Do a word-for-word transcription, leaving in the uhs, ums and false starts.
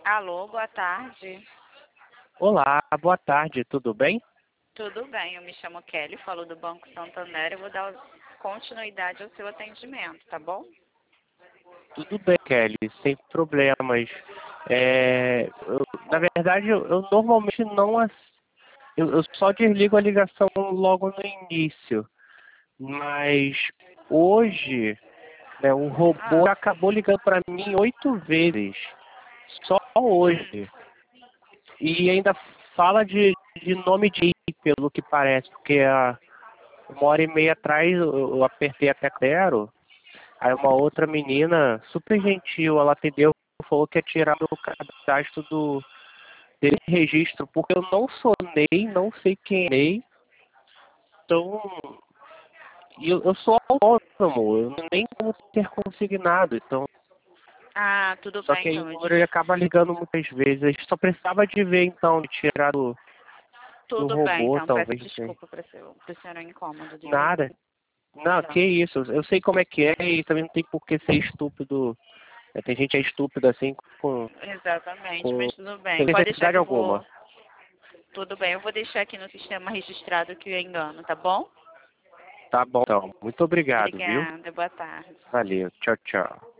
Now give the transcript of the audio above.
Alô, boa tarde. Olá, boa tarde, tudo bem? Tudo bem, eu me chamo Kelly, falo do Banco Santander. Eu vou dar continuidade ao seu atendimento, tá bom? Tudo bem, Kelly, sem problemas. É, eu- na verdade, eu, eu normalmente não... ass- Eu, eu só desligo a ligação logo no início. Mas hoje, né, o robô Ah, acabou ligando para mim oito vezes. Só hoje. E ainda fala de, de nome de pelo que parece, porque há uma hora e meia atrás eu, eu apertei até zero. Aí uma outra menina, super gentil, ela atendeu, falou que ia tirar o cadastro do desse registro, porque eu não sou Ney, não sei quem é Ney. Então, e eu, eu sou autônomo, eu nem como ter consignado, então, ah, tudo só bem, que aí então. o Eu número ele des- acaba ligando muitas vezes. A gente só precisava de ver então, de tirar do, do Tudo bem, robô, então. Peço talvez, não sei. desculpa por seu, por seu incômodo de ouvir. Nada. Não, que Pronto. isso, eu sei como é que é e também não tem por que ser estúpido. É, tem gente que é estúpida assim com, Exatamente, com mas tudo bem. sem Pode deixar necessidade que eu alguma. vou. Tudo bem, eu vou deixar aqui no sistema registrado que eu engano, tá bom? Tá bom, então. Muito obrigado, viu? Obrigada, boa tarde. Valeu. Tchau, tchau.